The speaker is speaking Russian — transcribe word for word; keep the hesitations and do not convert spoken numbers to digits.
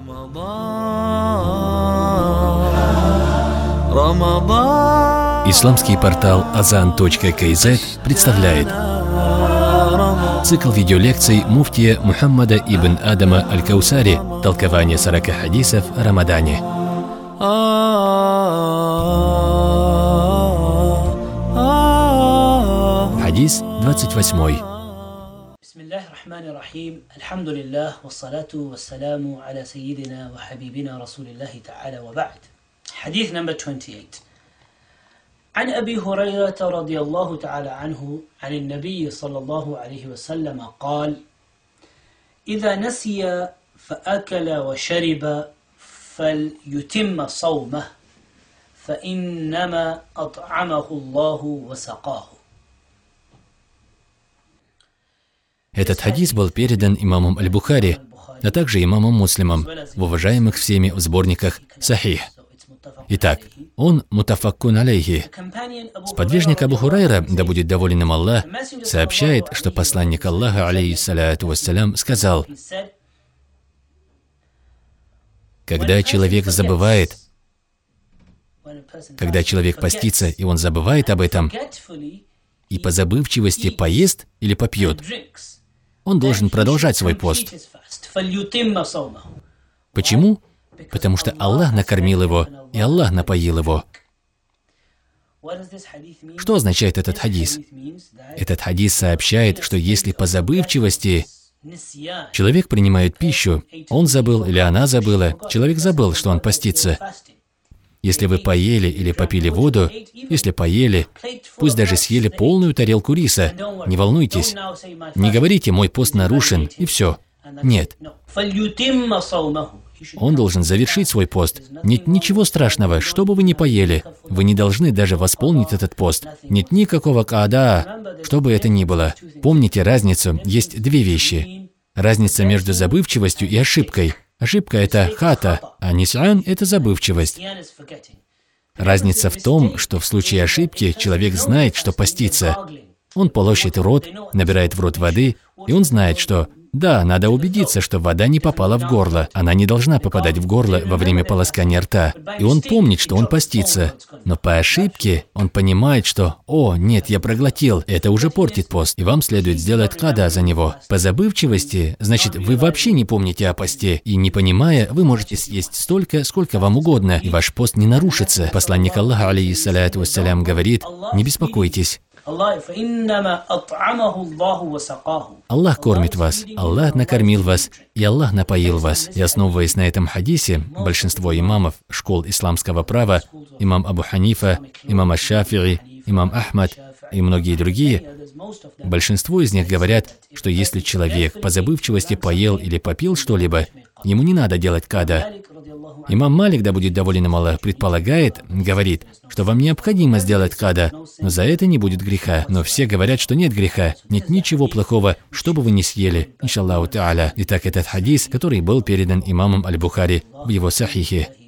Исламский портал азан точка кз представляет цикл видеолекций муфтия Мухаммада ибн Адама аль-Каусари «Толкование сорока хадисов о Рамадане». Хадис двадцать восьмой. Бисмиллахи рахмани рахим. Альхамдулиллах, вассалату вассаламу аля сайидина ва хабибина расулиллахи та'аля ва ба'д. Хадис номер двадцать восемь. عن أبي هريرة رضي الله تعالى عنه عن النبي صلى الله عليه وسلم قال: إذا نسي فأكل وشرب فليتم صومه فإنما أطعمه الله وسقاه. Этот хадис был передан имамом Аль-Бухари, а также имамом Муслимом в уважаемых всеми в сборниках «Сахих». Итак, он мутафаккун алейхи. Сподвижник Абу Хурайра, да будет доволен им Аллах, сообщает, что посланник Аллаха, алейхиссаляту вассалям, сказал: когда человек забывает, когда человек постится, и он забывает об этом, и по забывчивости поест или попьет, он должен продолжать свой пост. Почему? Потому что Аллах накормил его, и Аллах напоил его. Что означает этот хадис? Этот хадис сообщает, что если по забывчивости человек принимает пищу, он забыл или она забыла, человек забыл, что он постится. Если вы поели или попили воду, если поели, пусть даже съели полную тарелку риса, не волнуйтесь, не говорите «мой пост нарушен» и все. Нет. Он должен завершить свой пост. Нет ничего страшного, что бы вы ни поели. Вы не должны даже восполнить этот пост. Нет никакого каада, что бы это ни было. Помните разницу, есть две вещи. Разница между забывчивостью и ошибкой. Ошибка – это хата, а нисян – это забывчивость. Разница в том, что в случае ошибки человек знает, что постится. Он полощет рот, набирает в рот воды, и он знает, что да, надо убедиться, что вода не попала в горло. Она не должна попадать в горло во время полоскания рта. И он помнит, что он постится. Но по ошибке он понимает, что «О, нет, я проглотил». Это уже портит пост, и вам следует сделать када за него. По забывчивости, значит, вы вообще не помните о посте. И не понимая, вы можете съесть столько, сколько вам угодно, и ваш пост не нарушится. Посланник Аллаха, алейхиссаляту вассалям, говорит: не беспокойтесь. Аллах кормит вас, Аллах накормил вас, и Аллах напоил вас. И основываясь на этом хадисе, большинство имамов школ исламского права, имам Абу Ханифа, имам Аш-Шафи'и, имам Ахмад и многие другие, большинство из них говорят, что если человек по забывчивости поел или попил что-либо, ему не надо делать када. Имам Малик, да будет доволен им Аллах, предполагает, говорит, что вам необходимо сделать када, но за это не будет греха. Но все говорят, что нет греха, нет ничего плохого, что бы вы ни съели, иншаллаху та'аля. Итак, этот хадис, который был передан имамом Аль-Бухари в его Сахихе.